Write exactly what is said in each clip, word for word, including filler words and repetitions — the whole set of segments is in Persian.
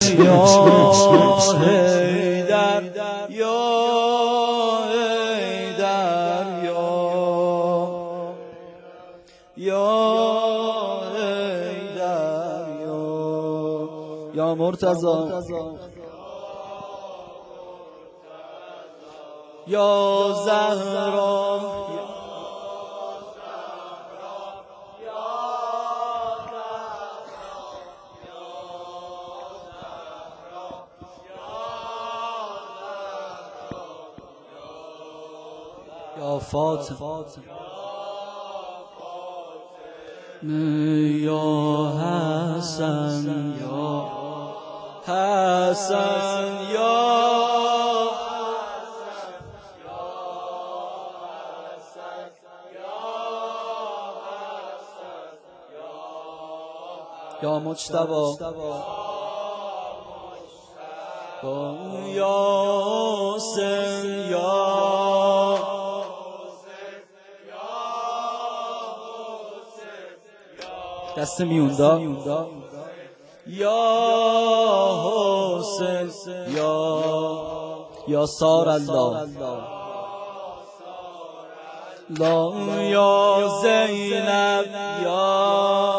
یا حیدر یا حیدر یا یا حیدر یا یا مرتضی یا زهرا یا فاطمه یا حسن یا حسن یا یا مجتبی یا حسین یا دست میوندا یا حسین یا یا سار الله لا یا زینب یا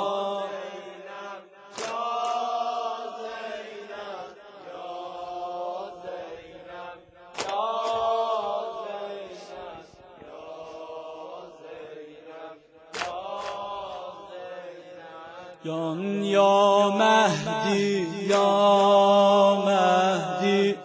یا یا مهدی یا مهدی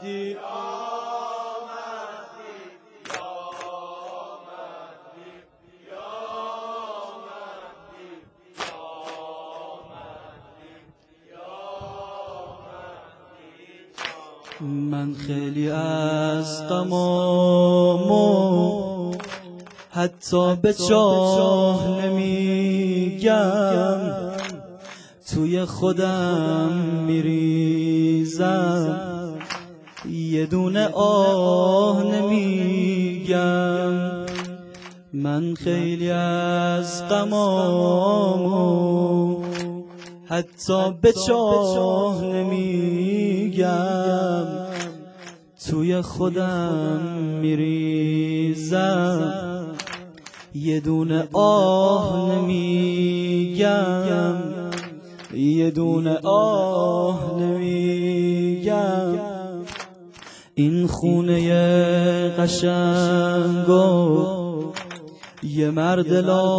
من خیلی از غمامو حتی به چاه نمیگم، توی خودم میریزم، یه دونه آه نمیگم. من خیلی از غمامو حتی به چاه نمیگم، توی خودم میریزم، یه دونه آه نمیگم، یه دونه آه نمیگم. این خونه قشنگو یه مرد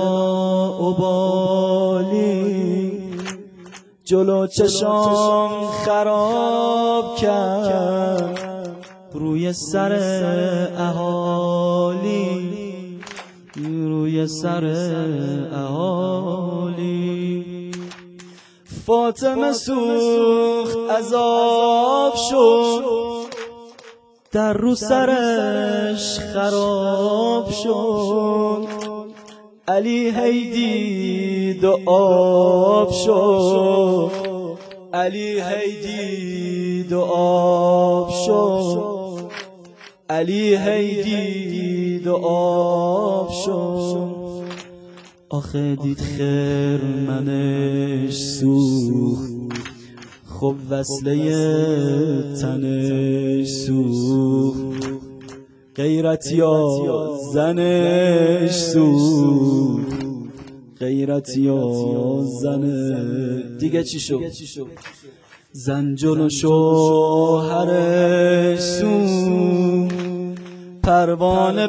لاابالی جلو چشام خراب کرد، روی سر اهالی، روی سر اهالی. فاطمه سوخت عذاب شد، در رو سرش خراب شد. علی هی دید و آب شد، علی هی دید و آب شد، علی هی دید و آب شد. آخه دید خرمنش سوخت، خب وصله تنش سوخت. غیرت یا زنش سوخت، غیرت یا زنش. دیگه چی شد؟ زن جلو شوهرش سوخت، پروانه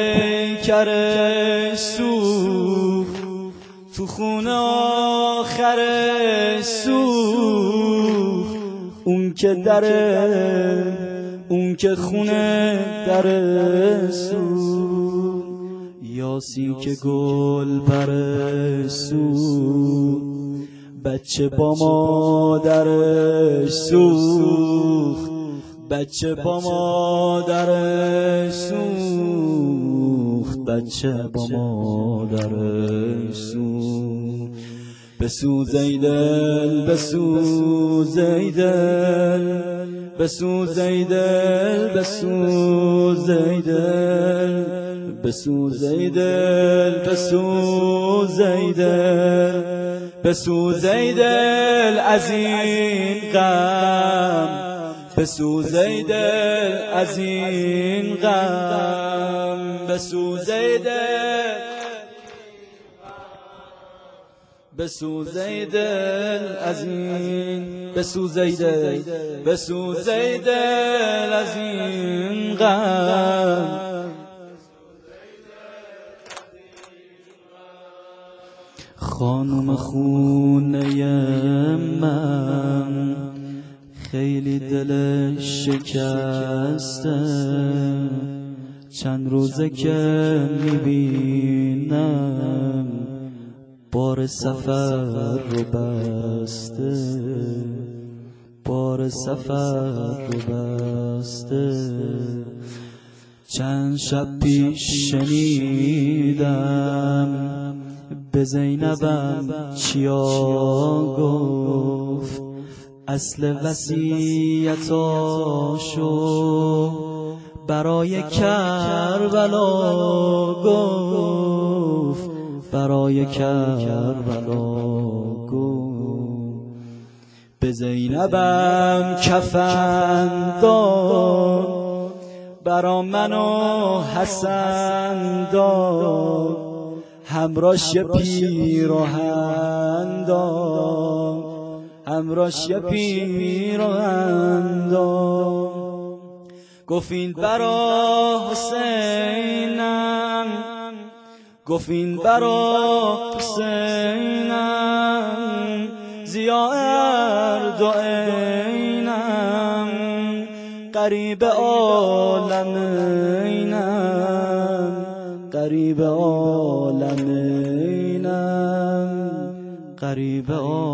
پیکرش سوخت، تو خونه آخرش سوخت. اون که دره، اون که خونه دره سوخت. یاسی که گل پرش سوخت، بچه با مادرش سوخت، بچه با مادرش سوخت، بچه با مادرش سوخت. بسوز ای دل، بسوز ای دل، بسوز ای دل، بسوز ای دل، بسوز ای دل، بسوز ای دل، بسوز ای دل از این غم. بسوزه دل از این غم، بسوزه دل، بسوزه دل از این، بسوزه دل، بسوزه دل از این غم. خانم خونه من خیلی دلش شکسته، چند روزه که میبینم بار سفر رو بسته، بار سفر رو بسته. چند شب پیش شنیدم به زینبم چیا گفت، اصل وصیتاشو برای کربلا گفت، برای کربلا گفت. به زینبم کفن داد، برا من و حسن داد، همراش یه پیراهن داد، همراش یه پیراهن داد. گفتین برا حسینم، گفتین برا حسینم، ضیاء ارد و عینم، قریب عالمینم، قریب عالمینم، قریب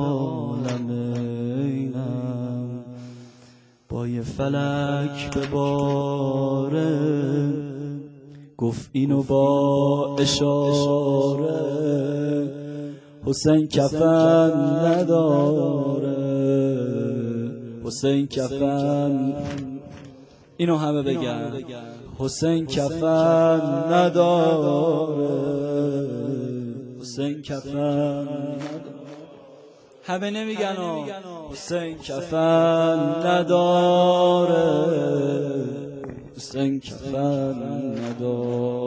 عالمینم. با یه فلک به باره گفت اینو با اشاره، حسین کفن نداره، حسین کفن، اینو همه بگن، حسین کفن نداره، حسین کفن نداره. همه نمیگن حسین کفن نداره، حسین کفن نداره.